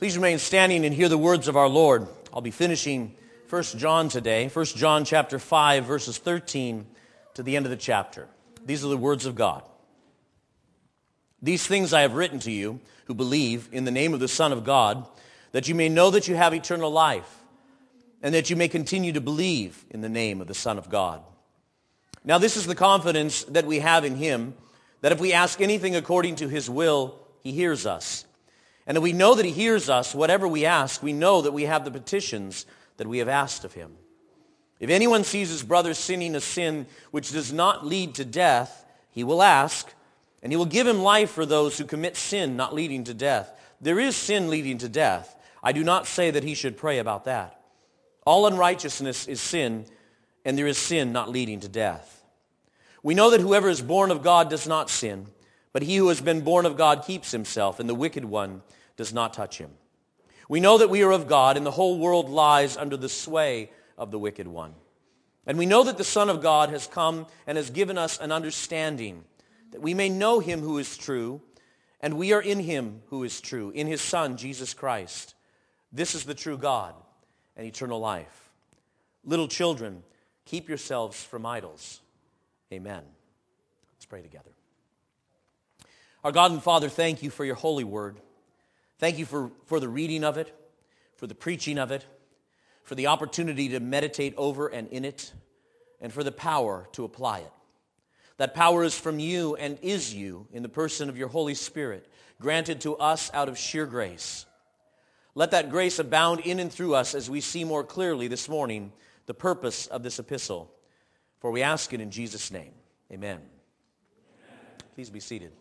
Please remain standing and hear the words of our Lord. I'll be finishing 1 John today, 1 John chapter 5, verses 13 to the end of the chapter. These are the words of God. These things I have written to you who believe in the name of the Son of God, that you may know that you have eternal life, and that you may continue to believe in the name of the Son of God. Now this is the confidence that we have in him, that if we ask anything according to his will, he hears us. And if we know that he hears us, whatever we ask, we know that we have the petitions that we have asked of him. If anyone sees his brother sinning a sin which does not lead to death, he will ask, and he will give him life for those who commit sin not leading to death. There is sin leading to death. I do not say that he should pray about that. All unrighteousness is sin, and there is sin not leading to death. We know that whoever is born of God does not sin, but he who has been born of God keeps himself, and the wicked one does not touch him. We know that we are of God, and the whole world lies under the sway of the wicked one. And we know that the Son of God has come and has given us an understanding, that we may know him who is true, and we are in him who is true, in his Son, Jesus Christ. This is the true God and eternal life. Little children, keep yourselves from idols. Amen. Let's pray together. Our God and Father, thank you for your holy word. Thank you for the reading of it, for the preaching of it, for the opportunity to meditate over and in it, and for the power to apply it. That power is from you and is you in the person of your Holy Spirit, granted to us out of sheer grace. Let that grace abound in and through us as we see more clearly this morning the purpose of this epistle. For we ask it in Jesus' name. Amen. Please be seated.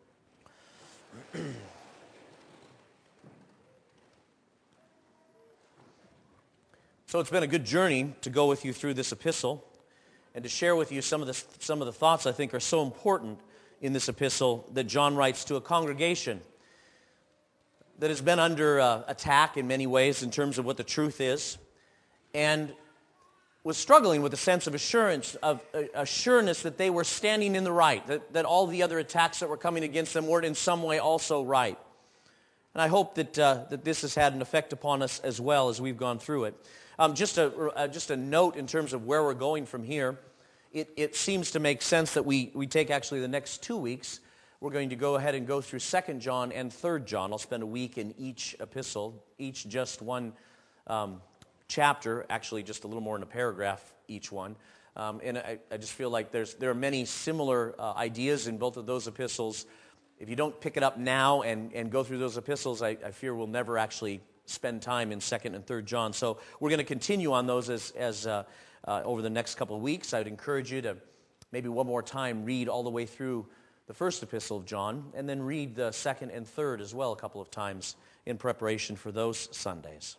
So it's been a good journey to go with you through this epistle and to share with you some of the thoughts I think are so important in this epistle that John writes to a congregation that has been under attack in many ways in terms of what the truth is, and was struggling with a sense of assurance that they were standing in the right, that all the other attacks that were coming against them weren't in some way also right. And I hope that this has had an effect upon us as well as we've gone through it. Just a note in terms of where we're going from here. It seems to make sense that we take actually the next 2 weeks. We're going to go ahead and go through 2 John and 3 John. I'll spend a week in each epistle, each just one chapter, actually just a little more in a paragraph each one. And I just feel like there are many similar ideas in both of those epistles. If you don't pick it up now and go through those epistles, I fear we'll never actually spend time in 2 and 3 John. So we're going to continue on those as over the next couple of weeks. I would encourage you to maybe one more time read all the way through the first epistle of John, and then read the 2nd and 3rd as well a couple of times in preparation for those Sundays.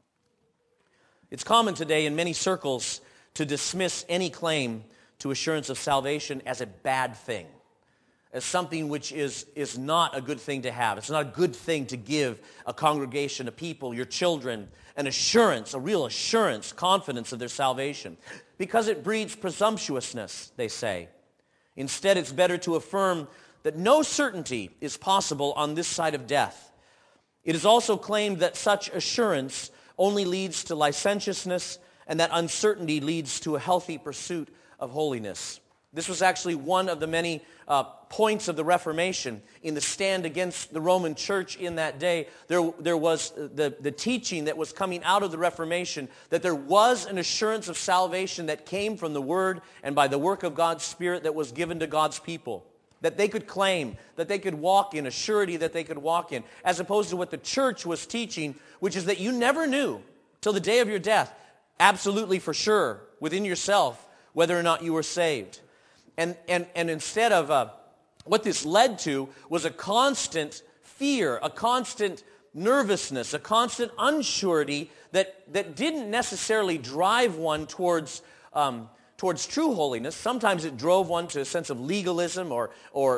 It's common today in many circles to dismiss any claim to assurance of salvation as a bad thing, as something which is not a good thing to have. It's not a good thing to give a congregation, a people, your children, an assurance, a real assurance, confidence of their salvation, because it breeds presumptuousness, they say. Instead, it's better to affirm that no certainty is possible on this side of death. It is also claimed that such assurance only leads to licentiousness, and that uncertainty leads to a healthy pursuit of holiness. This was actually one of the many points of the Reformation in the stand against the Roman Church in that day. There was the teaching that was coming out of the Reformation, that there was an assurance of salvation that came from the Word and by the work of God's Spirit that was given to God's people, that they could claim, that they could walk in, a surety that they could walk in, as opposed to what the church was teaching, which is that you never knew till the day of your death, absolutely for sure, within yourself, whether or not you were saved. And instead of what this led to was a constant fear, a constant nervousness, a constant unsurety that didn't necessarily drive one towards true holiness. Sometimes it drove one to a sense of legalism or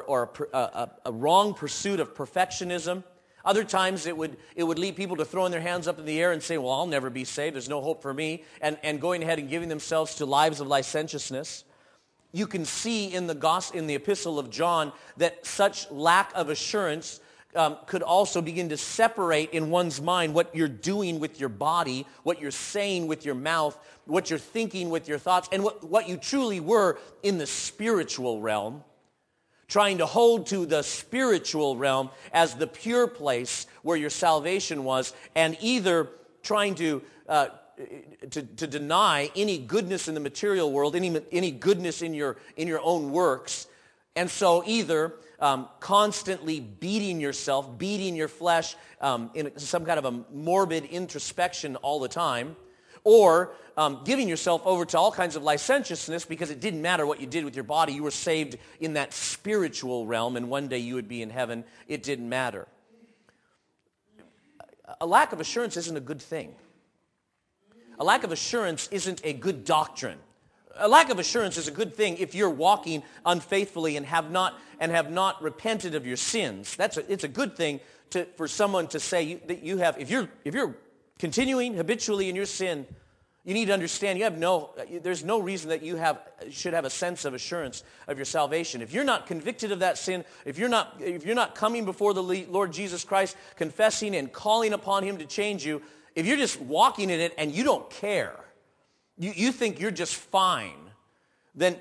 a wrong pursuit of perfectionism. Other times it would lead people to throwing their hands up in the air and saying, well, I'll never be saved, there's no hope for me, and going ahead and giving themselves to lives of licentiousness. You can see in the epistle of John that such lack of assurance could also begin to separate in one's mind what you're doing with your body, what you're saying with your mouth, what you're thinking with your thoughts, and what you truly were in the spiritual realm, trying to hold to the spiritual realm as the pure place where your salvation was, and either trying to deny any goodness in the material world, any goodness in your own works, and so either constantly beating yourself, beating your flesh in some kind of a morbid introspection all the time, or giving yourself over to all kinds of licentiousness because it didn't matter what you did with your body. You were saved in that spiritual realm, and one day you would be in heaven. It didn't matter. A lack of assurance isn't a good thing. A lack of assurance isn't a good doctrine. A lack of assurance is a good thing if you're walking unfaithfully and have not repented of your sins. It's a good thing for someone to say that you have. If you're continuing habitually in your sin, you need to understand there's no reason that you should have a sense of assurance of your salvation. If you're not convicted of that sin, if you're not coming before the Lord Jesus Christ, confessing and calling upon Him to change you, if you're just walking in it and you don't care, you think you're just fine, then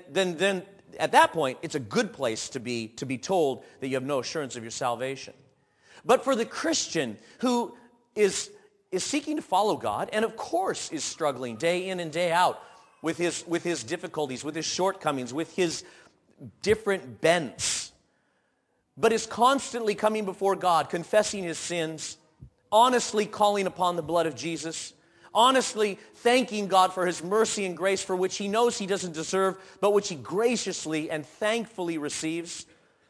at that point, it's a good place to be told that you have no assurance of your salvation. But for the Christian who is seeking to follow God, and of course is struggling day in and day out with his difficulties, with his shortcomings, with his different bents, but is constantly coming before God, confessing his sins, honestly calling upon the blood of Jesus, honestly thanking God for His mercy and grace for which he knows he doesn't deserve, but which he graciously and thankfully receives,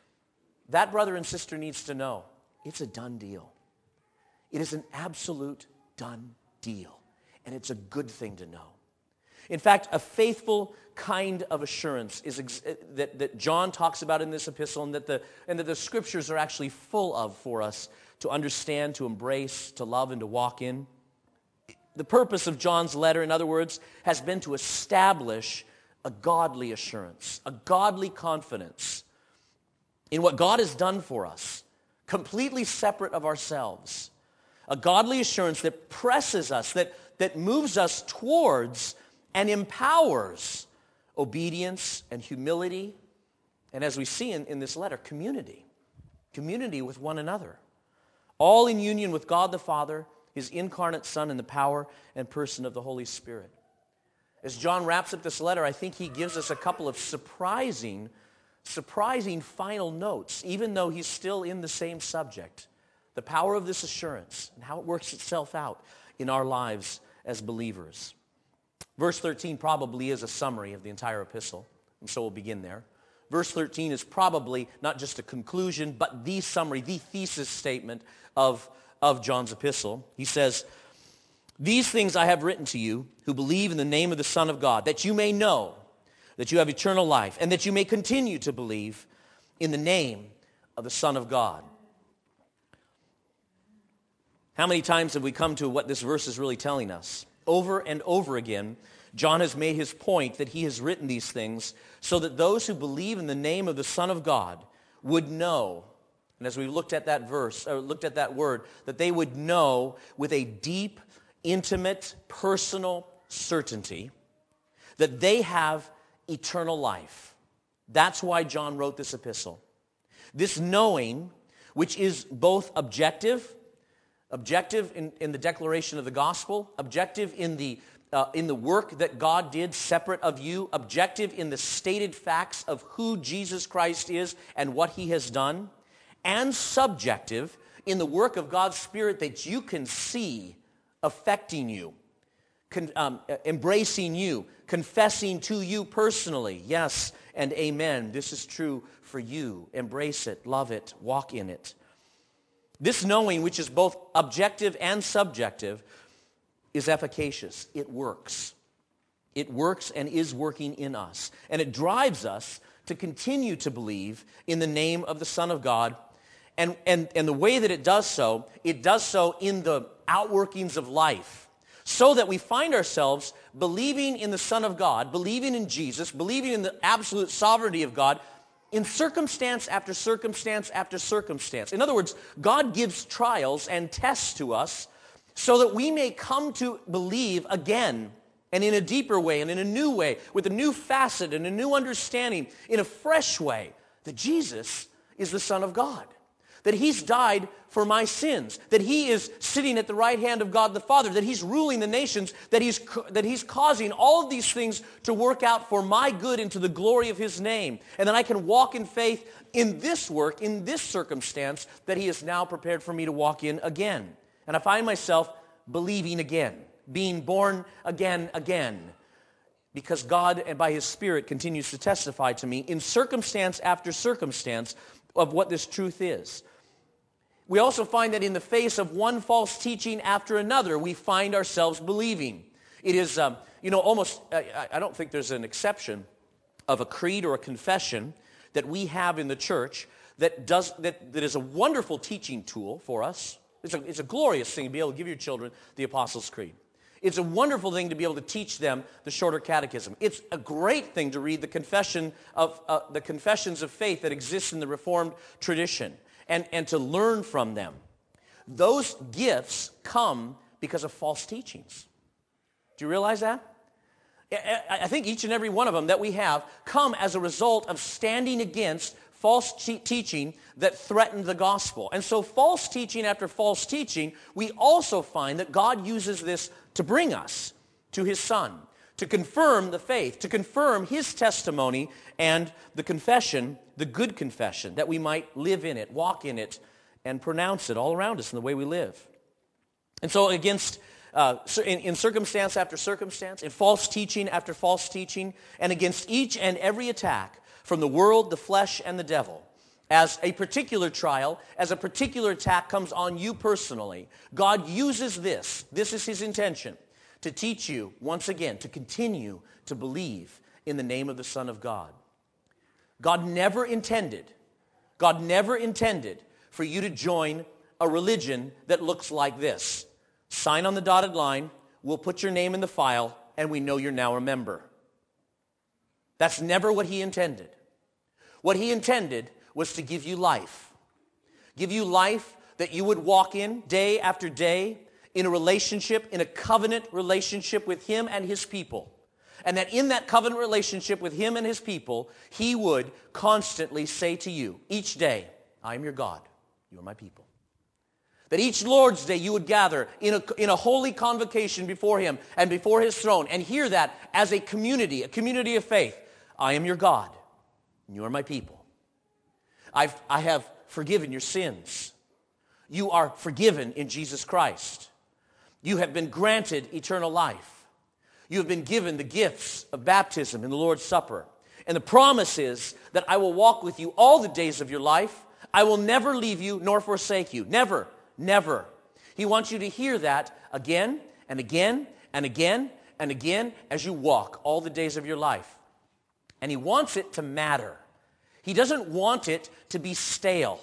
that brother and sister needs to know it's a done deal. It is an absolute done deal, and it's a good thing to know. In fact, a faithful kind of assurance is that John talks about in this epistle, and that the Scriptures are actually full of for us to understand, to embrace, to love, and to walk in. The purpose of John's letter, in other words, has been to establish a godly assurance, a godly confidence in what God has done for us, completely separate of ourselves. A godly assurance that presses us, that moves us towards and empowers obedience and humility, and as we see in this letter, community with one another, all in union with God the Father, His incarnate Son, in the power and person of the Holy Spirit. As John wraps up this letter, I think he gives us a couple of surprising final notes, even though he's still in the same subject. The power of this assurance and how it works itself out in our lives as believers. Verse 13 probably is a summary of the entire epistle, and so we'll begin there. Verse 13 is probably not just a conclusion, but the summary, the thesis statement of John's epistle. He says, "These things I have written to you who believe in the name of the Son of God, that you may know that you have eternal life, and that you may continue to believe in the name of the Son of God." How many times have we come to what this verse is really telling us? Over and over again, John has made his point that he has written these things so that those who believe in the name of the Son of God would know, and as we looked at that verse, or looked at that word, that they would know with a deep, intimate, personal certainty that they have eternal life. That's why John wrote this epistle. This knowing, which is both objective in the declaration of the gospel, objective in the work that God did separate of you, objective in the stated facts of who Jesus Christ is and what He has done, and subjective in the work of God's Spirit that you can see affecting you, embracing you, confessing to you personally. Yes and amen. This is true for you. Embrace it, love it, walk in it. This knowing, which is both objective and subjective, is efficacious. It works. It works and is working in us. And it drives us to continue to believe in the name of the Son of God. And the way that it does so in the outworkings of life, so that we find ourselves believing in the Son of God, believing in Jesus, believing in the absolute sovereignty of God, in circumstance after circumstance after circumstance. In other words, God gives trials and tests to us so that we may come to believe again, and in a deeper way and in a new way, with a new facet and a new understanding, in a fresh way, that Jesus is the Son of God, that he's died for my sins, that he is sitting at the right hand of God the Father, that he's ruling the nations, that he's causing all of these things to work out for my good and to the glory of his name, and that I can walk in faith in this work, in this circumstance that he has now prepared for me to walk in again. And I find myself believing again, being born again, because God, and by his Spirit, continues to testify to me in circumstance after circumstance of what this truth is. We also find that in the face of one false teaching after another, we find ourselves believing. It is, almost, I don't think there's an exception of a creed or a confession that we have in the church that is a wonderful teaching tool for us. It's a glorious thing to be able to give your children the Apostles' Creed. It's a wonderful thing to be able to teach them the shorter catechism. It's a great thing to read the confessions of faith that exist in the Reformed tradition and to learn from them. Those gifts come because of false teachings. Do you realize that? I think each and every one of them that we have come as a result of standing against false teaching that threatened the gospel. And so false teaching after false teaching, we also find that God uses this to bring us to his Son, to confirm the faith, to confirm his testimony and the confession, the good confession, that we might live in it, walk in it, and pronounce it all around us in the way we live. And so in circumstance after circumstance, in false teaching after false teaching, and against each and every attack from the world, the flesh, and the devil, as a particular trial, as a particular attack comes on you personally, God uses this is his intention, to teach you once again, to continue to believe in the name of the Son of God. God never intended for you to join a religion that looks like this. Sign on the dotted line, we'll put your name in the file, and we know you're now a member. That's never what he intended. What he intended was to give you life. Give you life that you would walk in day after day in a relationship, in a covenant relationship with him and his people. And that in that covenant relationship with him and his people, he would constantly say to you, each day, I am your God, you are my people. That each Lord's Day you would gather in a holy convocation before him and before his throne and hear that as a community of faith. I am your God, and you are my people. I have forgiven your sins. You are forgiven in Jesus Christ. You have been granted eternal life. You have been given the gifts of baptism and the Lord's Supper. And the promise is that I will walk with you all the days of your life. I will never leave you nor forsake you. Never, never. He wants you to hear that again and again and again and again as you walk all the days of your life. And he wants it to matter. He doesn't want it to be stale.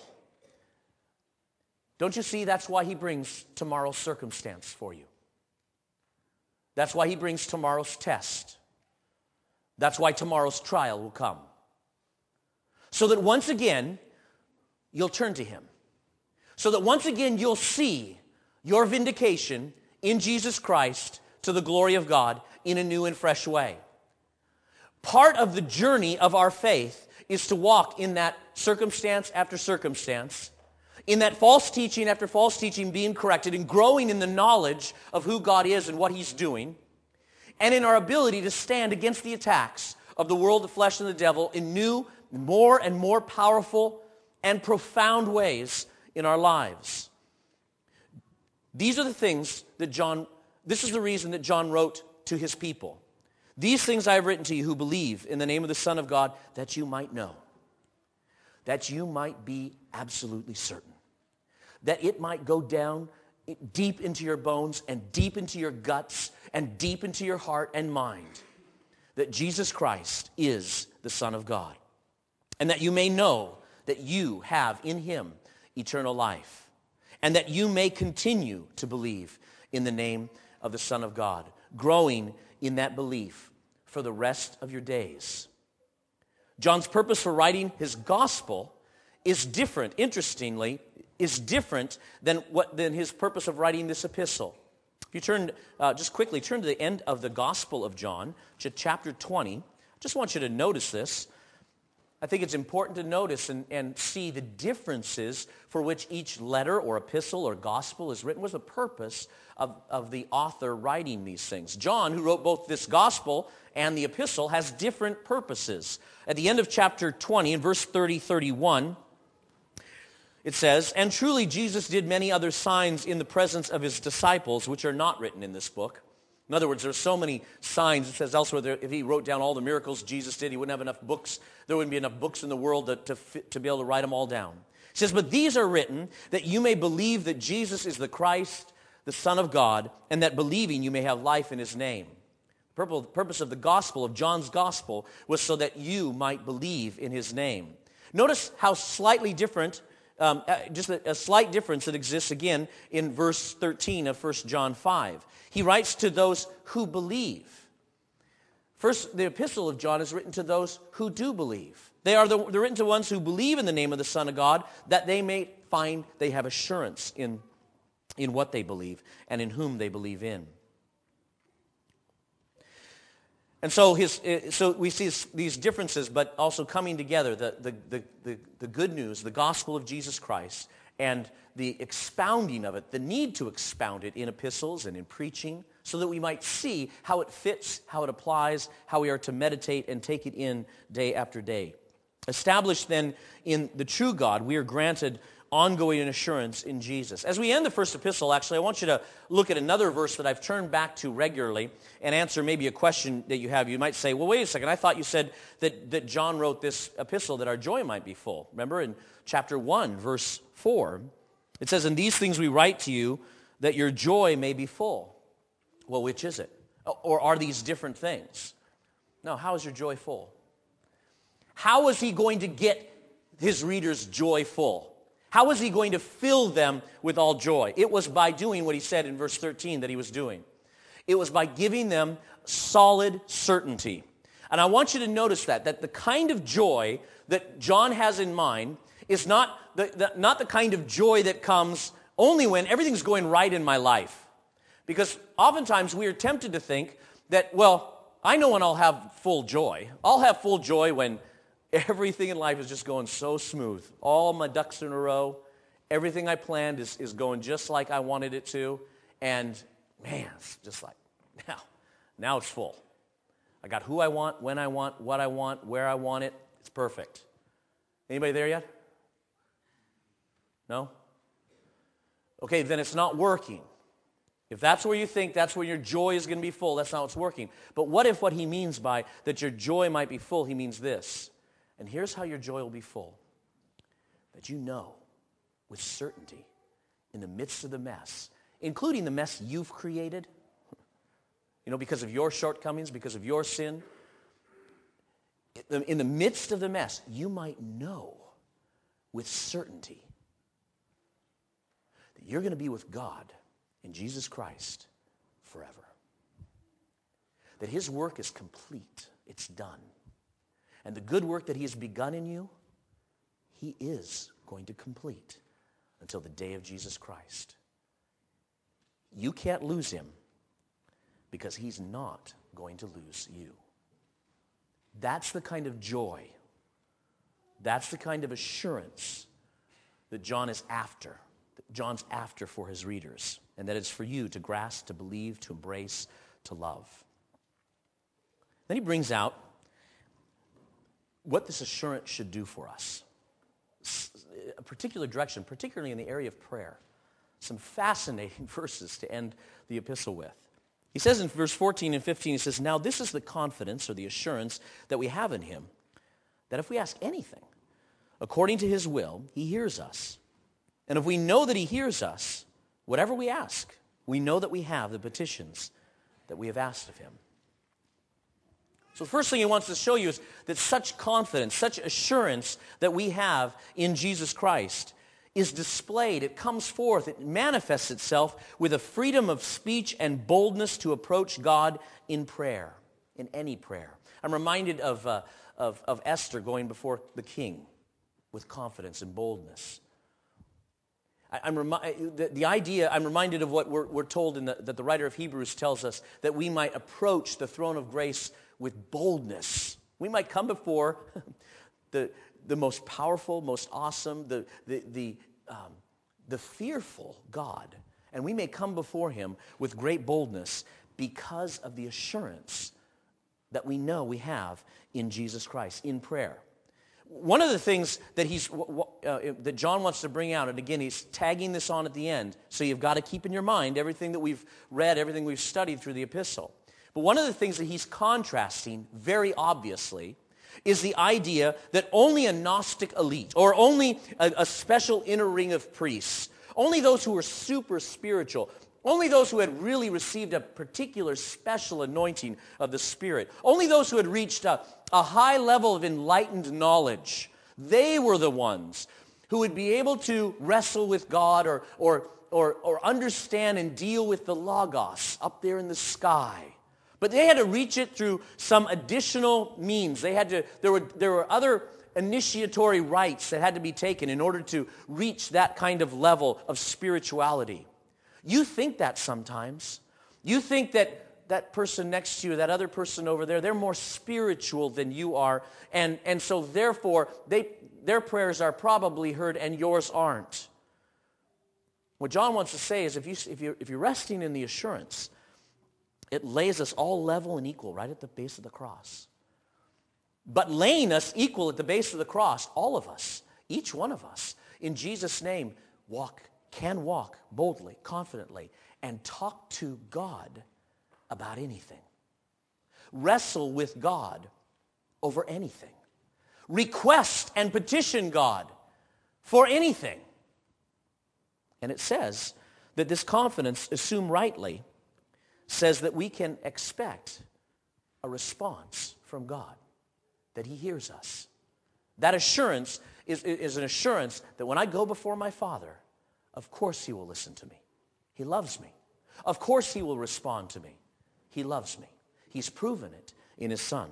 Don't you see? That's why he brings tomorrow's circumstance for you. That's why he brings tomorrow's test. That's why tomorrow's trial will come. So that once again, you'll turn to him. So that once again, you'll see your vindication in Jesus Christ to the glory of God in a new and fresh way. Part of the journey of our faith is to walk in that circumstance after circumstance, in that false teaching after false teaching being corrected, and growing in the knowledge of who God is and what he's doing, and in our ability to stand against the attacks of the world, the flesh, and the devil in new, more and more powerful and profound ways in our lives. These are the things that this is the reason that John wrote to his people. These things I have written to you who believe in the name of the Son of God, that you might know, that you might be absolutely certain, that it might go down deep into your bones and deep into your guts and deep into your heart and mind, that Jesus Christ is the Son of God, and that you may know that you have in him eternal life, and that you may continue to believe in the name of the Son of God, growing in that belief for the rest of your days. John's purpose for writing his gospel is different, interestingly, is different than his purpose of writing this epistle. If you turn, just quickly, turn to the end of the Gospel of John, to chapter 20. I just want you to notice this. I think it's important to notice and see the differences for which each letter or epistle or gospel is written. What's the purpose of the author writing these things? John, who wrote both this gospel and the epistle, has different purposes. At the end of chapter 20, in verse 30-31, it says, "And truly Jesus did many other signs in the presence of his disciples, which are not written in this book." In other words, there's so many signs. It says elsewhere, if he wrote down all the miracles Jesus did, he wouldn't have enough books. There wouldn't be enough books in the world to be able to write them all down. He says, "But these are written that you may believe that Jesus is the Christ, the Son of God, and that believing you may have life in his name." The purpose of the gospel, of John's gospel, was so that you might believe in his name. Notice how slightly different, just a slight difference that exists again in verse 13 of 1 John 5. He writes to those who believe. First, the epistle of John is written to those who do believe. They're written to ones who believe in the name of the Son of God, that they may find they have assurance in what they believe and in whom they believe in. And so we see these differences, but also coming together, the good news, the gospel of Jesus Christ, and the expounding of it, the need to expound it in epistles and in preaching, so that we might see how it fits, how it applies, how we are to meditate and take it in day after day. Established then in the true God, we are granted ongoing assurance in Jesus. As we end the first epistle, actually, I want you to look at another verse that I've turned back to regularly and answer maybe a question that you have. You might say, well, wait a second, I thought you said that John wrote this epistle that our joy might be full. Remember in chapter 1, verse 4, it says, "And these things we write to you, that your joy may be full." Well, which is it? Or are these different things? No, how is your joy full? How is he going to get his readers joy full? How is he going to fill them with all joy? It was by doing what he said in verse 13 that he was doing. It was by giving them solid certainty. And I want you to notice that the kind of joy that John has in mind is not the kind of joy that comes only when everything's going right in my life. Because oftentimes we are tempted to think that, well, I know when I'll have full joy. I'll have full joy when everything in life is just going so smooth. All my ducks in a row. Everything I planned is going just like I wanted it to. And man, it's just like, now it's full. I got who I want, when I want, what I want, where I want it. It's perfect. Anybody there yet? No? Okay, then it's not working. If that's where you think that's where your joy is going to be full, that's not what's working. But what if what he means by that your joy might be full, he means this. And here's how your joy will be full. That you know with certainty in the midst of the mess, including the mess you've created, because of your shortcomings, because of your sin, in the midst of the mess, you might know with certainty that you're going to be with God in Jesus Christ forever. That his work is complete. It's done. And the good work that he has begun in you, he is going to complete until the day of Jesus Christ. You can't lose him because he's not going to lose you. That's the kind of joy, that's the kind of assurance that John is after, that John's after for his readers, and that it's for you to grasp, to believe, to embrace, to love. Then he brings out what this assurance should do for us. A particular direction, particularly in the area of prayer. Some fascinating verses to end the epistle with. He says in verse 14 and 15, he says, "Now this is the confidence or the assurance that we have in him, that if we ask anything according to his will, he hears us. And if we know that he hears us, whatever we ask, we know that we have the petitions that we have asked of him." So the first thing he wants to show you is that such confidence, such assurance that we have in Jesus Christ is displayed. It comes forth. It manifests itself with a freedom of speech and boldness to approach God in prayer, in any prayer. I'm reminded of of Esther going before the king with confidence and boldness. I'm reminded of what we're told that the writer of Hebrews tells us, that we might approach the throne of grace with boldness. We might come before the most powerful, most awesome, the fearful God, and we may come before him with great boldness because of the assurance that we know we have in Jesus Christ, in prayer. One of the things that that John wants to bring out, and again, he's tagging this on at the end, so you've got to keep in your mind everything that we've read, everything we've studied through the epistle. But one of the things that he's contrasting very obviously is the idea that only a Gnostic elite, or only a special inner ring of priests, only those who were super spiritual, only those who had really received a particular special anointing of the Spirit, only those who had reached a high level of enlightened knowledge, they were the ones who would be able to wrestle with God or understand and deal with the Logos up there in the sky. But they had to reach it through some additional means. There were other initiatory rites that had to be taken in order to reach that kind of level of spirituality. You think that sometimes. You think that person next to you, that other person over there, they're more spiritual than you are, and so therefore their prayers are probably heard and yours aren't. What John wants to say is if you're resting in the assurance, it lays us all level and equal right at the base of the cross. But laying us equal at the base of the cross, all of us, each one of us, in Jesus' name, can walk boldly, confidently, and talk to God about anything. Wrestle with God over anything. Request and petition God for anything. And it says that this confidence, assumed rightly, says that we can expect a response from God, that he hears us. That assurance is an assurance that when I go before my Father, of course he will listen to me. He loves me. Of course he will respond to me. He loves me. He's proven it in his Son.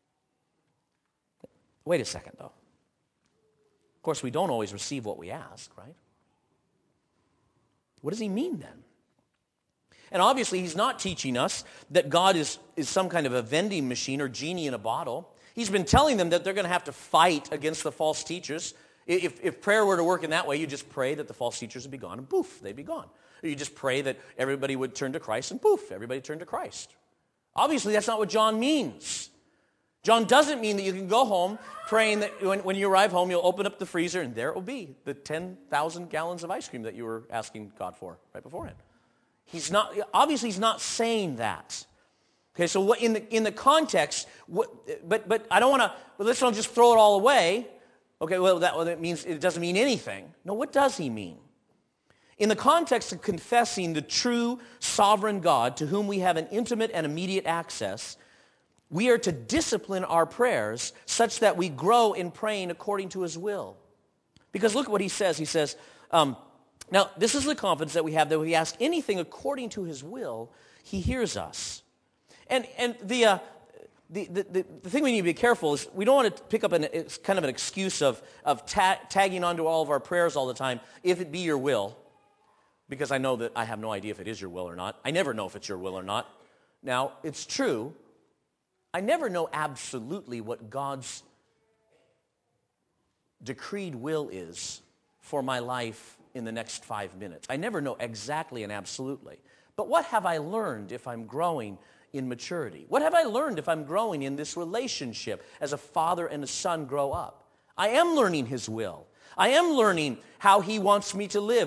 Wait a second, though. Of course, we don't always receive what we ask, right? What does he mean then? And obviously, he's not teaching us that God is some kind of a vending machine or genie in a bottle. He's been telling them that they're going to have to fight against the false teachers. If prayer were to work in that way, you just pray that the false teachers would be gone, and poof, they'd be gone. Or you just pray that everybody would turn to Christ, and poof, everybody turned to Christ. Obviously, that's not what John means. John doesn't mean that you can go home praying that when you arrive home, you'll open up the freezer, and there it will be, the 10,000 gallons of ice cream that you were asking God for right beforehand. He's not saying that. Okay, so what in the context, but I don't want to. Well, let's not just throw it all away. Okay, that means it doesn't mean anything. No, what does he mean? In the context of confessing the true sovereign God to whom we have an intimate and immediate access, we are to discipline our prayers such that we grow in praying according to his will. Because look at what he says. He says, now this is the confidence that we have, that if we ask anything according to his will, he hears us. And the thing we need to be careful is we don't want to pick up it's kind of an excuse of tagging onto all of our prayers all the time, if it be your will, because I know that I have no idea if it is your will or not. I never know if it's your will or not. Now, it's true, I never know absolutely what God's decreed will is for my life in the next 5 minutes. I never know exactly and absolutely. But what have I learned if I'm growing in maturity? What have I learned if I'm growing in this relationship as a father and a son grow up? I am learning his will. I am learning how he wants me to live,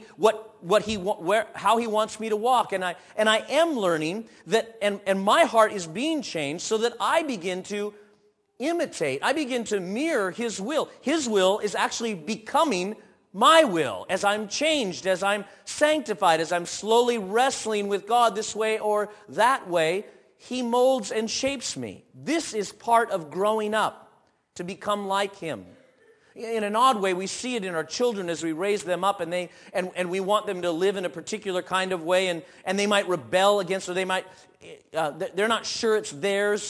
how he wants me to walk, and I am learning that, and my heart is being changed so that I begin to imitate. I begin to mirror his will. His will is actually becoming my will as I'm changed, as I'm sanctified, as I'm slowly wrestling with God this way or that way. He molds and shapes me. This is part of growing up to become like him. In an odd way, we see it in our children as we raise them up, and we want them to live in a particular kind of way, and they might rebel against, or they're not sure it's theirs.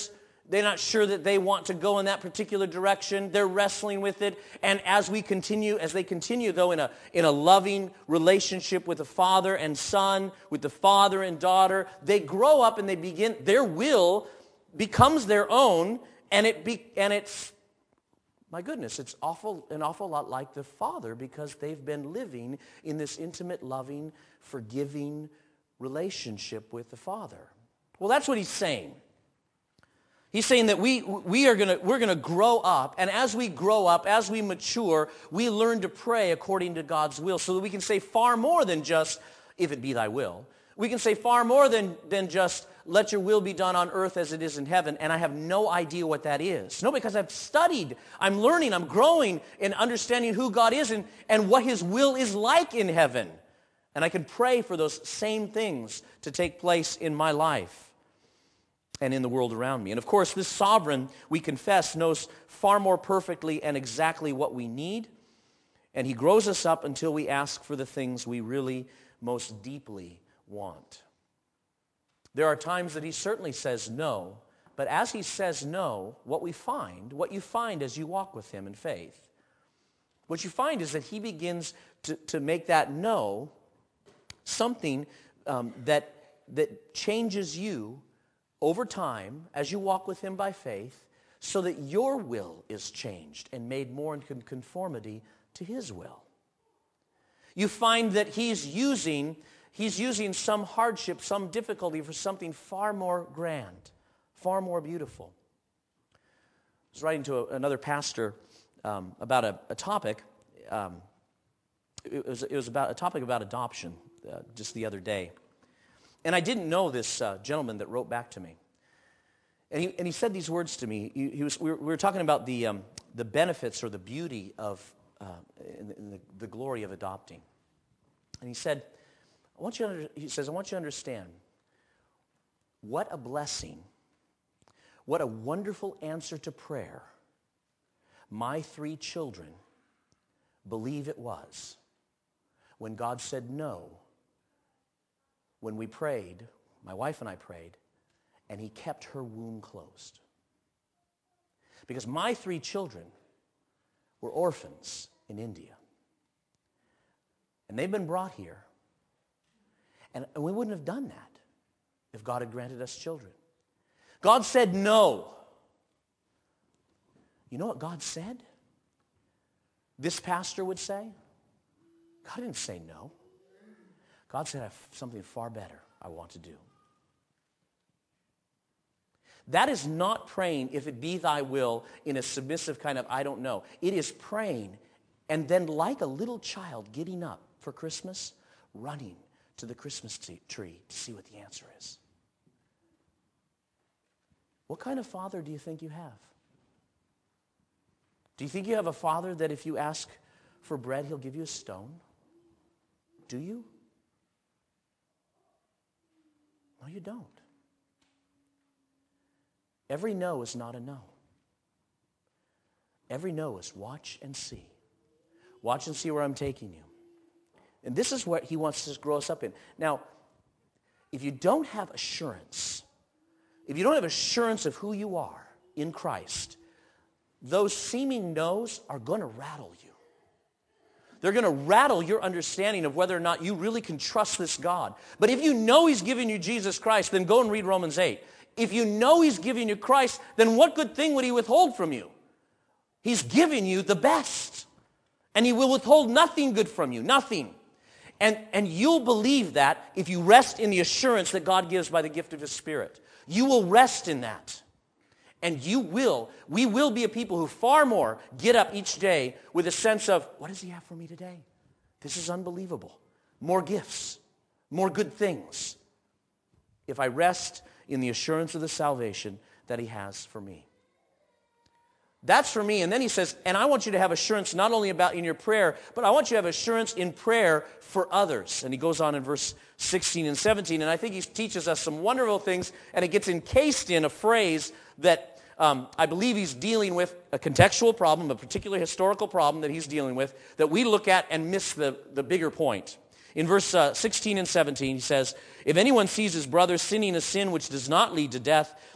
They're not sure that they want to go in that particular direction. They're wrestling with it. And as they continue though in a loving relationship with the father and son, with the father and daughter, they grow up and their will becomes their own, and it's my goodness, it's an awful lot like the father, because they've been living in this intimate, loving, forgiving relationship with the father. Well, that's what he's saying. He's saying that we're going to grow up, and as we grow up, as we mature, we learn to pray according to God's will, so that we can say far more than just, if it be thy will. We can say far more than just, let your will be done on earth as it is in heaven, and I have no idea what that is. No, because I've studied, I'm learning, I'm growing in understanding who God is and what his will is like in heaven. And I can pray for those same things to take place in my life and in the world around me. And of course, this sovereign, we confess, knows far more perfectly and exactly what we need. And he grows us up until we ask for the things we really most deeply want. There are times that he certainly says no, but as he says no, what you find as you walk with him in faith, what you find is that he begins to make that no something that changes you over time as you walk with him by faith, so that your will is changed and made more in conformity to his will. You find that he's using some hardship, some difficulty for something far more grand, far more beautiful. I was writing to another pastor about a topic. It was about a topic about adoption just the other day. And I didn't know this gentleman that wrote back to me. And he said these words to me. We were talking about the benefits or the beauty of the glory of adopting. And he said, I want you to understand what a blessing, what a wonderful answer to prayer my 3 children believe it was when God said no. When we prayed, my wife and I prayed, and he kept her womb closed. Because my 3 children were orphans in India. And they've been brought here. And we wouldn't have done that if God had granted us children. God said no. You know what God said? This pastor would say? God didn't say no. God said, I have something far better I want to do. That is not praying, if it be thy will, in a submissive kind of, I don't know. It is praying, and then like a little child getting up for Christmas, running to the Christmas tree to see what the answer is. What kind of father do you think you have? Do you think you have a father that if you ask for bread, he'll give you a stone? Do you? No, you don't. Every no is not a no. Every no is watch and see. Watch and see where I'm taking you. And this is what he wants to grow us up in. Now, if you don't have assurance, if you don't have assurance of who you are in Christ, those seeming no's are going to rattle you. They're going to rattle your understanding of whether or not you really can trust this God. But if you know he's given you Jesus Christ, then go and read Romans 8. If you know he's giving you Christ, then what good thing would he withhold from you? He's giving you the best. And he will withhold nothing good from you, nothing. And you'll believe that if you rest in the assurance that God gives by the gift of his Spirit. You will rest in that. And we will be a people who far more get up each day with a sense of, what does he have for me today? This is unbelievable. More gifts, more good things. If I rest in the assurance of the salvation that he has for me. That's for me. And then he says, and I want you to have assurance not only about in your prayer, but I want you to have assurance in prayer for others. And he goes on in verse 16 and 17, and I think he teaches us some wonderful things, and it gets encased in a phrase that I believe he's dealing with, a contextual problem, a particular historical problem that he's dealing with, that we look at and miss the bigger point. In verse 16 and 17, he says, if anyone sees his brother sinning a sin which does not lead to death,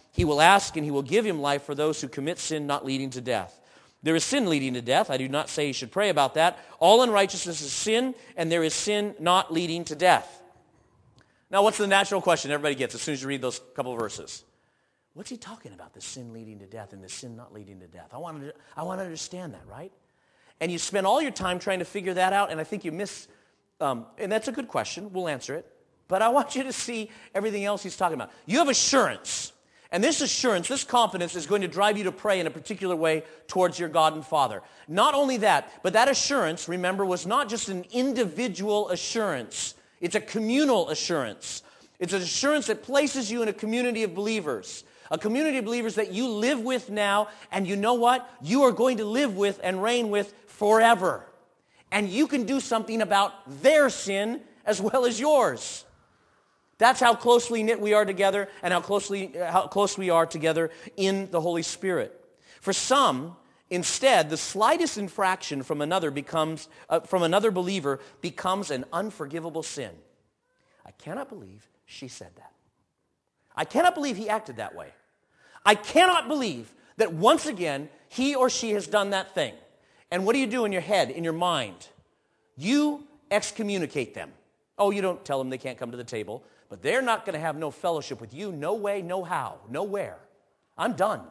He will ask, and he will give him life for those who commit sin not leading to death. There is sin leading to death. I do not say you should pray about that. All unrighteousness is sin, and there is sin not leading to death. Now, what's the natural question everybody gets as soon as you read those couple of verses? What's he talking about, the sin leading to death and the sin not leading to death? I want to understand that, right? And you spend all your time trying to figure that out, and I think you miss, and that's a good question. We'll answer it. But I want you to see everything else he's talking about. You have assurance. And this assurance, this confidence is going to drive you to pray in a particular way towards your God and Father. Not only that, but that assurance, remember, was not just an individual assurance. It's a communal assurance. It's an assurance that places you in a community of believers. A community of believers that you live with now, and you know what? You are going to live with and reign with forever. And you can do something about their sin as well as yours. That's how closely knit we are together and how close we are together in the Holy Spirit. For some, instead, the slightest infraction from another believer becomes an unforgivable sin. I cannot believe she said that. I cannot believe he acted that way. I cannot believe that once again he or she has done that thing. And what do you do in your head, in your mind? You excommunicate them. Oh, you don't tell them they can't come to the table. But they're not going to have no fellowship with you, no way, no how, nowhere. I'm done.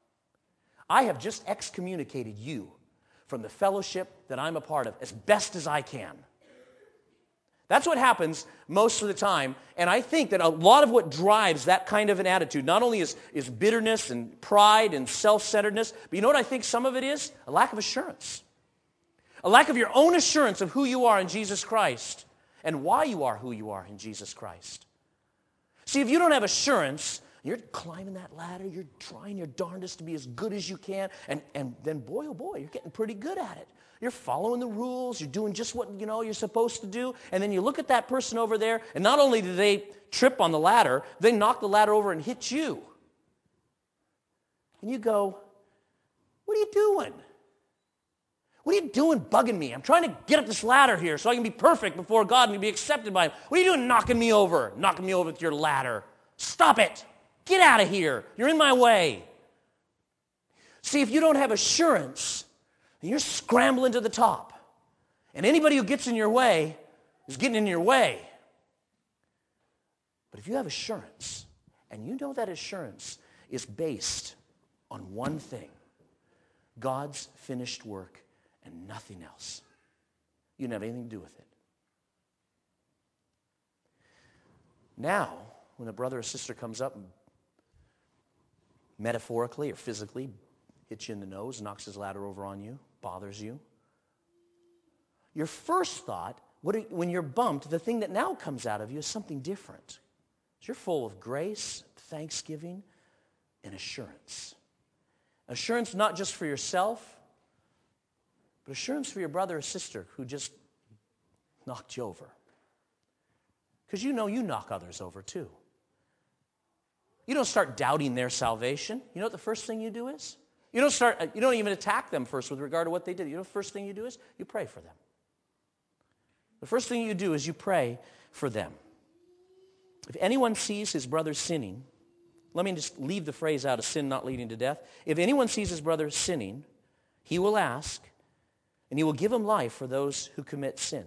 I have just excommunicated you from the fellowship that I'm a part of as best as I can. That's what happens most of the time, and I think that a lot of what drives that kind of an attitude not only is bitterness and pride and self-centeredness, but you know what I think some of it is? A lack of assurance. A lack of your own assurance of who you are in Jesus Christ and why you are who you are in Jesus Christ. See, if you don't have assurance, you're climbing that ladder, you're trying your darndest to be as good as you can, and then boy, oh boy, you're getting pretty good at it. You're following the rules, you're doing just what you're supposed to do, and then you look at that person over there, and not only do they trip on the ladder, they knock the ladder over and hit you. And you go, what are you doing? What are you doing bugging me? I'm trying to get up this ladder here so I can be perfect before God and be accepted by Him. What are you doing knocking me over with your ladder? Stop it. Get out of here. You're in my way. See, if you don't have assurance, then you're scrambling to the top. And anybody who gets in your way is getting in your way. But if you have assurance, and you know that assurance is based on one thing, God's finished work and nothing else. You don't have anything to do with it. Now, when a brother or sister comes up and metaphorically or physically hits you in the nose, knocks his ladder over on you, bothers you, your first thought, when you're bumped, the thing that now comes out of you is something different. You're full of grace, thanksgiving, and assurance. Assurance not just for yourself, but assurance for your brother or sister who just knocked you over. Because you know you knock others over too. You don't start doubting their salvation. You know what the first thing you do is? You don't even attack them first with regard to what they did. You know the first thing you do is? You pray for them. The first thing you do is you pray for them. If anyone sees his brother sinning, let me just leave the phrase out of sin not leading to death. If anyone sees his brother sinning, he will ask, and he will give him life for those who commit sin.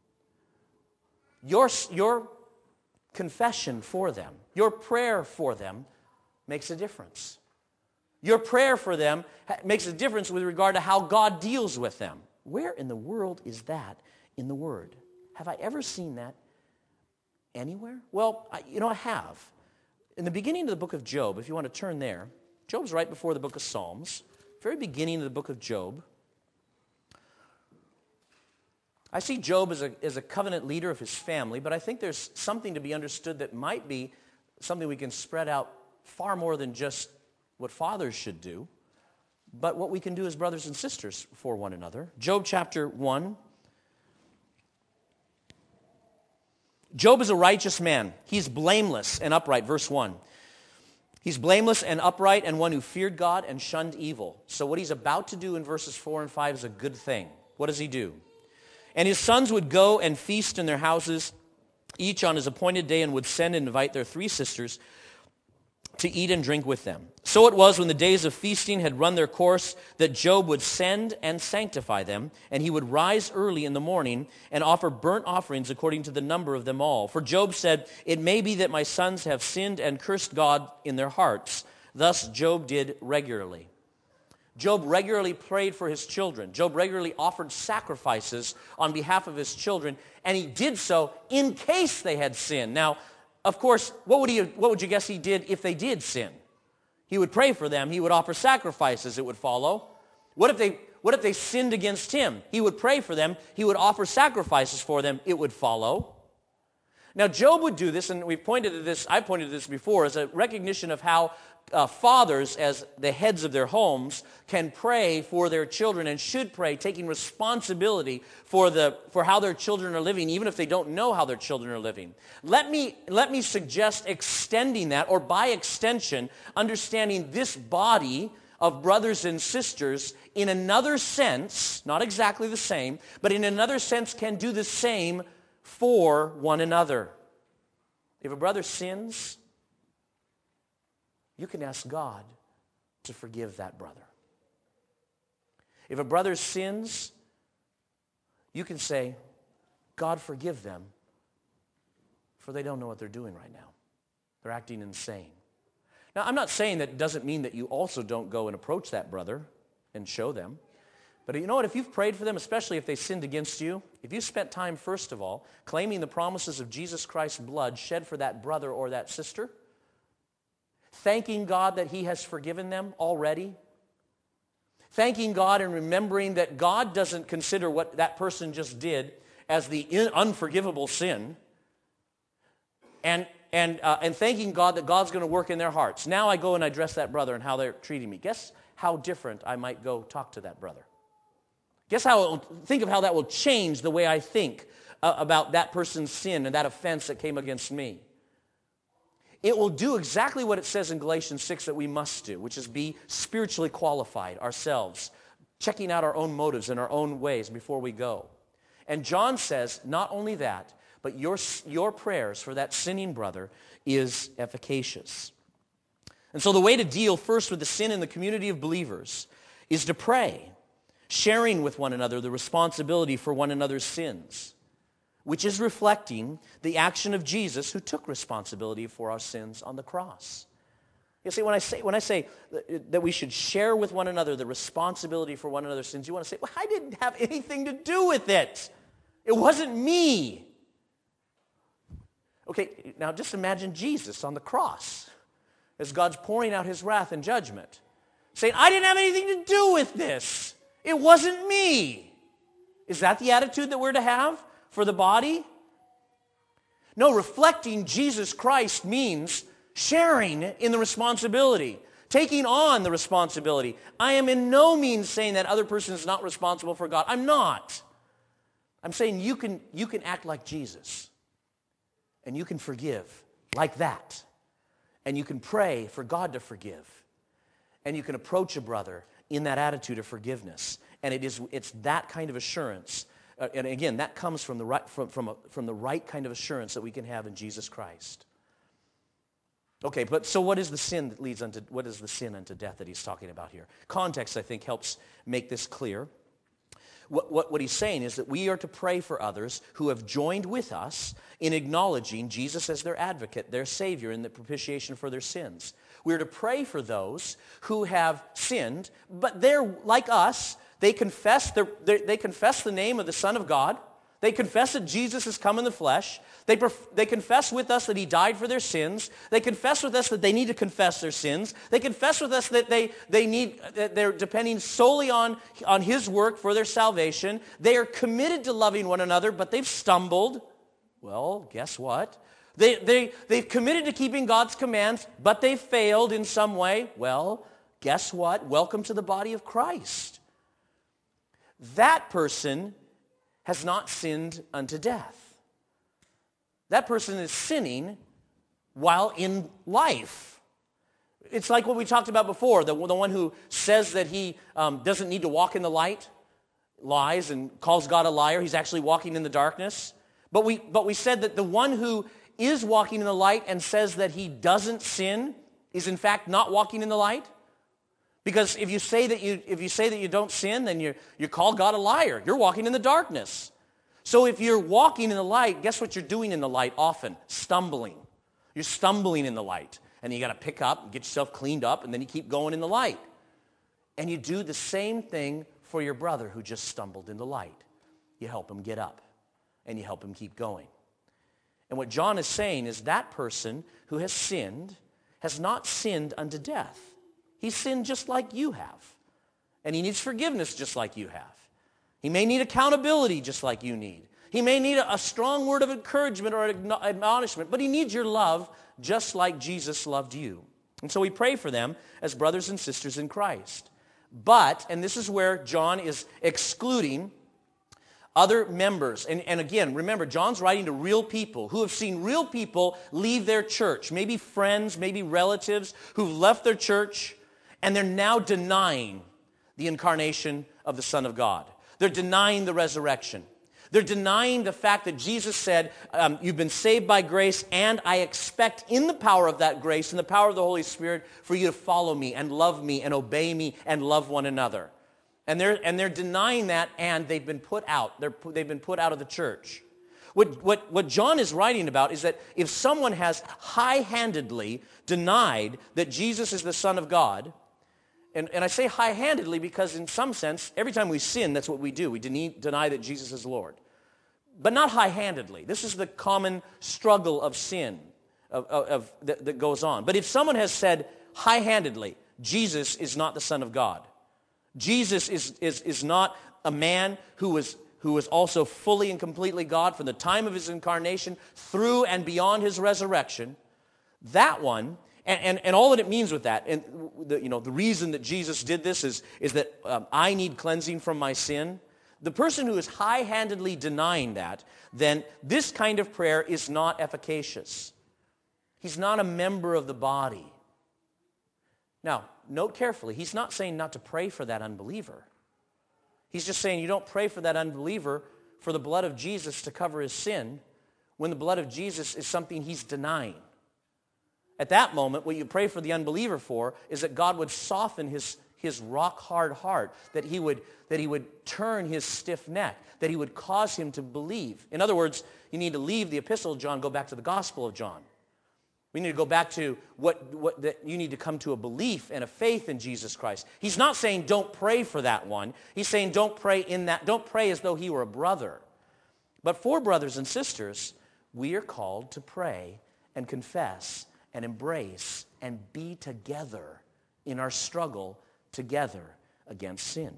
Your confession for them, your prayer for them makes a difference. Your prayer for them makes a difference with regard to how God deals with them. Where in the world is that in the Word? Have I ever seen that anywhere? Well, I have. In the beginning of the book of Job, if you want to turn there, Job's right before the book of Psalms, very beginning of the book of Job. I see Job as a covenant leader of his family, but I think there's something to be understood that might be something we can spread out far more than just what fathers should do, but what we can do as brothers and sisters for one another. Job chapter 1. Job is a righteous man. He's blameless and upright, verse 1. He's blameless and upright and one who feared God and shunned evil. So what he's about to do in verses 4 and 5 is a good thing. What does he do? And his sons would go and feast in their houses, each on his appointed day, and would send and invite their 3 sisters to eat and drink with them. So it was when the days of feasting had run their course that Job would send and sanctify them, and he would rise early in the morning and offer burnt offerings according to the number of them all. For Job said, "It may be that my sons have sinned and cursed God in their hearts." Thus Job did regularly. Job regularly prayed for his children. Job regularly offered sacrifices on behalf of his children, and he did so in case they had sinned. Now, of course, what would you guess he did if they did sin? He would pray for them. He would offer sacrifices. It would follow. What if they sinned against him? He would pray for them. He would offer sacrifices for them. It would follow. Now, Job would do this, and I pointed to this before, as a recognition of how fathers, as the heads of their homes, can pray for their children and should pray, taking responsibility for how their children are living, even if they don't know how their children are living. Let me suggest extending that, or by extension, understanding this body of brothers and sisters in another sense, not exactly the same, but in another sense can do the same for one another. If a brother sins, you can ask God to forgive that brother. If a brother sins, you can say, "God, forgive them, for they don't know what they're doing right now. They're acting insane." Now, I'm not saying that doesn't mean that you also don't go and approach that brother and show them. But you know what? If you've prayed for them, especially if they sinned against you, if you spent time, first of all, claiming the promises of Jesus Christ's blood shed for that brother or that sister, thanking God that He has forgiven them already, thanking God and remembering that God doesn't consider what that person just did as the unforgivable sin, and thanking God that God's going to work in their hearts. Now I go and I address that brother and how they're treating me. Guess how different I might go talk to that brother. Think of how that will change the way I think about that person's sin and that offense that came against me. It will do exactly what it says in Galatians 6 that we must do, which is be spiritually qualified ourselves, checking out our own motives and our own ways before we go. And John says, not only that, but your prayers for that sinning brother is efficacious. And so the way to deal first with the sin in the community of believers is to pray, sharing with one another the responsibility for one another's sins, which is reflecting the action of Jesus, who took responsibility for our sins on the cross. You see, when I say that we should share with one another the responsibility for one another's sins, you want to say, "Well, I didn't have anything to do with it. It wasn't me." Okay, now just imagine Jesus on the cross as God's pouring out His wrath and judgment, saying, "I didn't have anything to do with this. It wasn't me." Is that the attitude that we're to have for the body? No, reflecting Jesus Christ means sharing in the responsibility, taking on the responsibility. I am in no means saying that other person is not responsible for God. I'm not. I'm saying you can act like Jesus, and you can forgive like that, and you can pray for God to forgive, and you can approach a brother in that attitude of forgiveness. And it's that kind of assurance. And again, that comes from the right kind of assurance that we can have in Jesus Christ. Okay, but so what is the sin that leads unto, what is the sin unto death that he's talking about here? Context, I think, helps make this clear. What he's saying is that we are to pray for others who have joined with us in acknowledging Jesus as their advocate, their Savior, in the propitiation for their sins. We are to pray for those who have sinned, but they're like us. They confess the name of the Son of God. They confess that Jesus has come in the flesh. They confess with us that He died for their sins. They confess with us that they need to confess their sins. They confess with us that they're depending solely on His work for their salvation. They are committed to loving one another, but they've stumbled. Well, guess what? They've committed to keeping God's commands, but they've failed in some way. Well, guess what? Welcome to the body of Christ. That person has not sinned unto death. That person is sinning while in life. It's like what we talked about before. The one who says that he doesn't need to walk in the light, lies and calls God a liar. He's actually walking in the darkness. But we said that the one who is walking in the light and says that he doesn't sin is in fact not walking in the light? Because if you say that you don't sin, then you call God a liar. You're walking in the darkness. So if you're walking in the light, guess what you're doing in the light often? Stumbling. You're stumbling in the light. And you got to pick up, get yourself cleaned up, and then you keep going in the light. And you do the same thing for your brother who just stumbled in the light. You help him get up, and you help him keep going. And what John is saying is that person who has sinned has not sinned unto death. He's sinned just like you have. And he needs forgiveness just like you have. He may need accountability just like you need. He may need a strong word of encouragement or admonishment, but he needs your love just like Jesus loved you. And so we pray for them as brothers and sisters in Christ. But, and this is where John is excluding other members. And again, remember, John's writing to real people who have seen real people leave their church, maybe friends, maybe relatives who've left their church, and they're now denying the incarnation of the Son of God. They're denying the resurrection. They're denying the fact that Jesus said, you've been saved by grace, and I expect in the power of that grace and the power of the Holy Spirit for you to follow me and love me and obey me and love one another. And they're denying that, and they've been put out. They've been put out of the church. What John is writing about is that if someone has high-handedly denied that Jesus is the Son of God, and I say high-handedly because in some sense, every time we sin, that's what we do. We deny that Jesus is Lord. But not high-handedly. This is the common struggle of sin that goes on. But if someone has said high-handedly, Jesus is not the Son of God, Jesus is not a man who was also fully and completely God from the time of his incarnation through and beyond his resurrection, that one, and all that it means with that, and the reason that Jesus did this is that I need cleansing from my sin. The person who is high-handedly denying that, then this kind of prayer is not efficacious. He's not a member of the body. Now, note carefully, he's not saying not to pray for that unbeliever. He's just saying you don't pray for that unbeliever for the blood of Jesus to cover his sin when the blood of Jesus is something he's denying. At that moment, what you pray for the unbeliever for is that God would soften his rock-hard heart, that he would turn his stiff neck, that he would cause him to believe. In other words, you need to leave the epistle of John, go back to the Gospel of John. We need to go back to that you need to come to a belief and a faith in Jesus Christ. He's not saying don't pray for that one. He's saying don't pray as though he were a brother. But for brothers and sisters, we are called to pray and confess and embrace and be together in our struggle together against sin,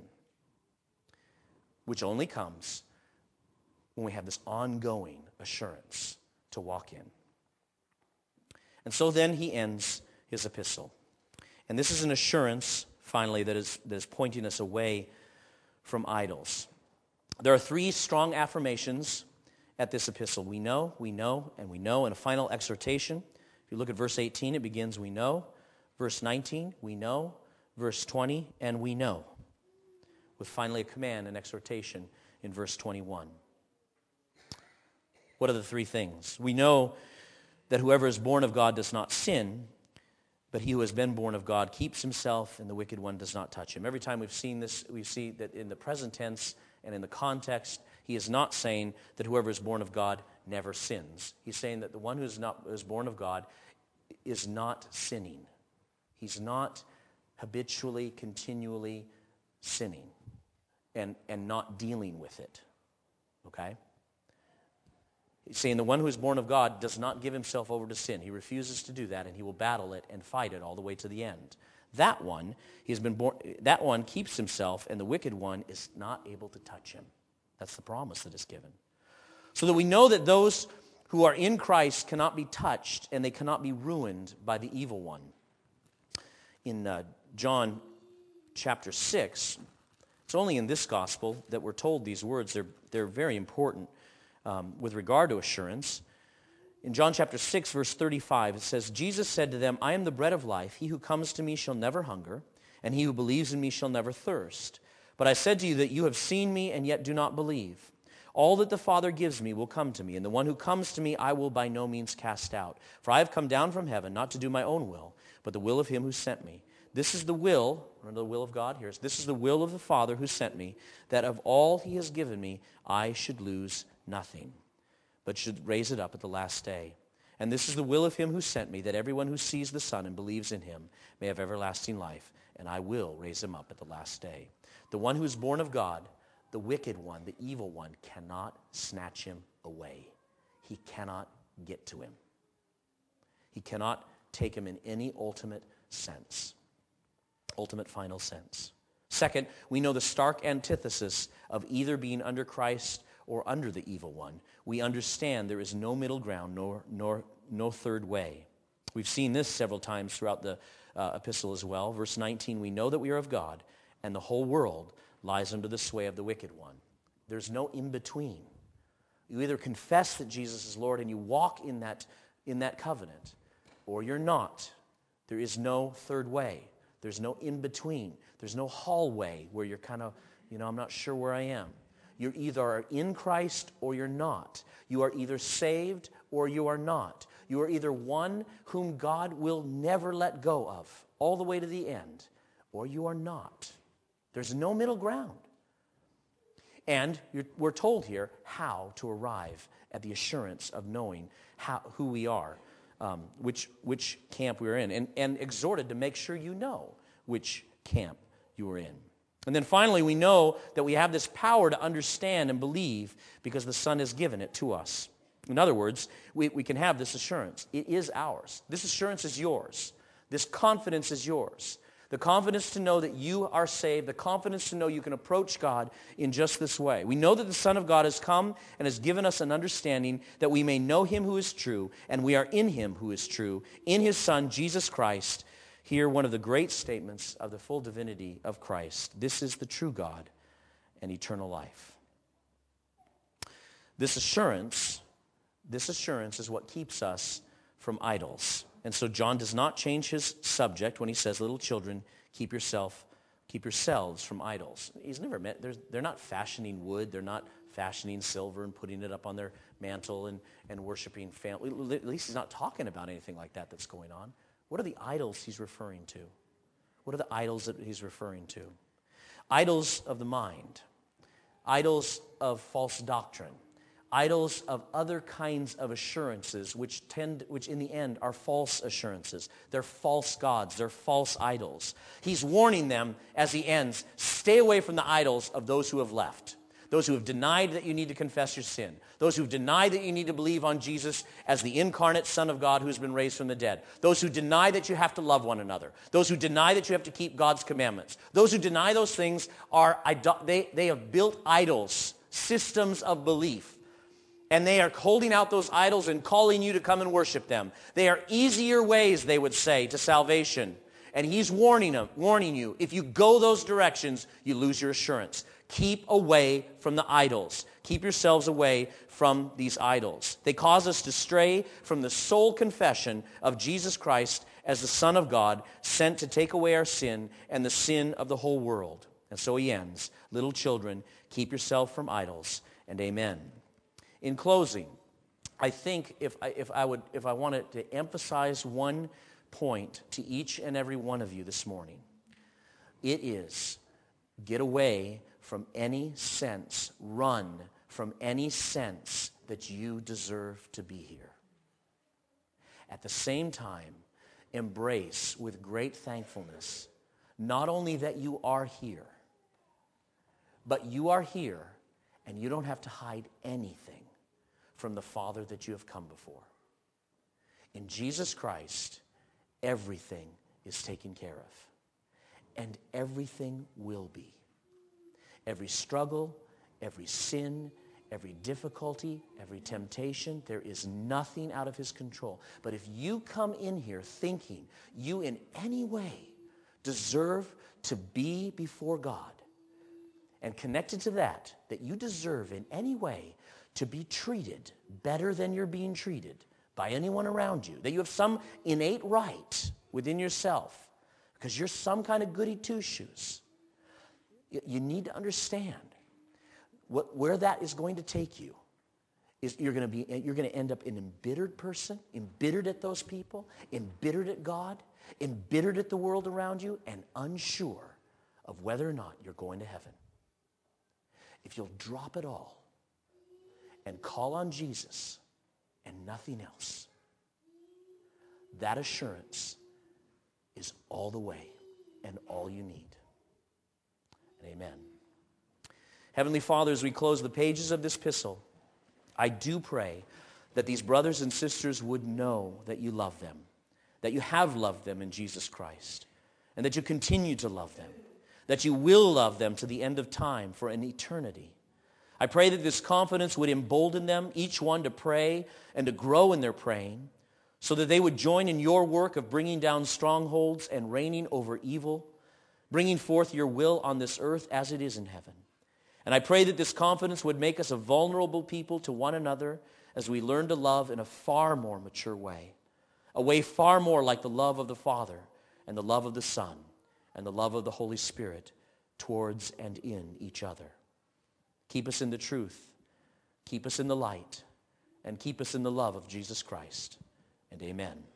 which only comes when we have this ongoing assurance to walk in. And so then he ends his epistle. And this is an assurance, finally, that is pointing us away from idols. There are three strong affirmations at this epistle. We know, and we know. And a final exhortation. If you look at verse 18, it begins, we know. Verse 19, we know. Verse 20, and we know. With finally a command and exhortation in verse 21. What are the three things? We know that whoever is born of God does not sin, but he who has been born of God keeps himself, and the wicked one does not touch him. Every time we've seen this, we see that in the present tense and in the context, he is not saying that whoever is born of God never sins. He's saying that the one who is born of God is not sinning. He's not habitually, continually sinning and not dealing with it. Okay? He's saying the one who is born of God does not give himself over to sin. He refuses to do that, and he will battle it and fight it all the way to the end. That one, that one keeps himself, and the wicked one is not able to touch him. That's the promise that is given. So that we know that those who are in Christ cannot be touched, and they cannot be ruined by the evil one. In John chapter 6, it's only in this gospel that we're told these words. They're very important. With regard to assurance. In John chapter 6, verse 35, it says, Jesus said to them, I am the bread of life. He who comes to me shall never hunger, and he who believes in me shall never thirst. But I said to you that you have seen me and yet do not believe. All that the Father gives me will come to me, and the one who comes to me I will by no means cast out. For I have come down from heaven not to do my own will, but the will of him who sent me. This is the will, remember the will of God here, this is the will of the Father who sent me, that of all he has given me I should lose nothing, but should raise it up at the last day. And this is the will of him who sent me, that everyone who sees the Son and believes in him may have everlasting life, and I will raise him up at the last day. The one who is born of God, the wicked one, the evil one, cannot snatch him away. He cannot get to him. He cannot take him in any ultimate sense, ultimate final sense. Second, we know the stark antithesis of either being under Christ or under the evil one. We understand there is no middle ground, no third way. We've seen this several times throughout the epistle as well. Verse 19, we know that we are of God, and the whole world lies under the sway of the wicked one. There's no in-between. You either confess that Jesus is Lord and you walk in that covenant, or you're not. There is no third way. There's no in-between. There's no hallway where you're kind of, I'm not sure where I am. You either are in Christ or you're not. You are either saved or you are not. You are either one whom God will never let go of all the way to the end, or you are not. There's no middle ground. And we're told here how to arrive at the assurance of knowing who we are, which camp we're in, and exhorted to make sure you know which camp you are in. And then finally, we know that we have this power to understand and believe because the Son has given it to us. In other words, we can have this assurance. It is ours. This assurance is yours. This confidence is yours. The confidence to know that you are saved, the confidence to know you can approach God in just this way. We know that the Son of God has come and has given us an understanding that we may know him who is true, and we are in him who is true, in his Son, Jesus Christ. Here, one of the great statements of the full divinity of Christ. This is the true God and eternal life. This assurance is what keeps us from idols. And so John does not change his subject when he says, little children, keep yourselves from idols. He's never meant, they're not fashioning wood, they're not fashioning silver and putting it up on their mantle and worshiping family. At least he's not talking about anything like that that's going on. What are the idols he's referring to? What are the idols that he's referring to? Idols of the mind, idols of false doctrine, idols of other kinds of assurances which in the end are false assurances. They're false gods. They're false idols. He's warning them as he ends, stay away from the idols of those who have left. Those who have denied that you need to confess your sin. Those who have denied that you need to believe on Jesus as the incarnate Son of God who has been raised from the dead. Those who deny that you have to love one another. Those who deny that you have to keep God's commandments. Those who deny those things they have built idols, systems of belief. And they are holding out those idols and calling you to come and worship them. They are easier ways, they would say, to salvation. And he's warning you, if you go those directions, you lose your assurance. Keep away from the idols. Keep yourselves away from these idols. They cause us to stray from the sole confession of Jesus Christ as the Son of God, sent to take away our sin and the sin of the whole world. And so he ends, little children, keep yourself from idols, and amen. In closing, I think if I wanted to emphasize one point to each and every one of you this morning, it is get away from any sense, run from any sense that you deserve to be here. At the same time, embrace with great thankfulness not only that you are here, but you are here and you don't have to hide anything from the Father that you have come before. In Jesus Christ, everything is taken care of. And everything will be. Every struggle, every sin, every difficulty, every temptation, there is nothing out of his control. But if you come in here thinking you in any way deserve to be before God, and connected to that you deserve in any way to be treated better than you're being treated by anyone around you, that you have some innate right within yourself because you're some kind of goody two-shoes, you need to understand where that is going to take you is you're going to end up an embittered person, embittered at those people, embittered at God, embittered at the world around you, and unsure of whether or not you're going to heaven. If you'll drop it all and call on Jesus and nothing else, that assurance is all the way and all you need. And amen. Heavenly Father, as we close the pages of this epistle, I do pray that these brothers and sisters would know that you love them, that you have loved them in Jesus Christ, and that you continue to love them, that you will love them to the end of time for an eternity. I pray that this confidence would embolden them, each one to pray and to grow in their praying, so that they would join in your work of bringing down strongholds and reigning over evil, bringing forth your will on this earth as it is in heaven. And I pray that this confidence would make us a vulnerable people to one another as we learn to love in a far more mature way, a way far more like the love of the Father and the love of the Son and the love of the Holy Spirit towards and in each other. Keep us in the truth, keep us in the light, and keep us in the love of Jesus Christ. And amen.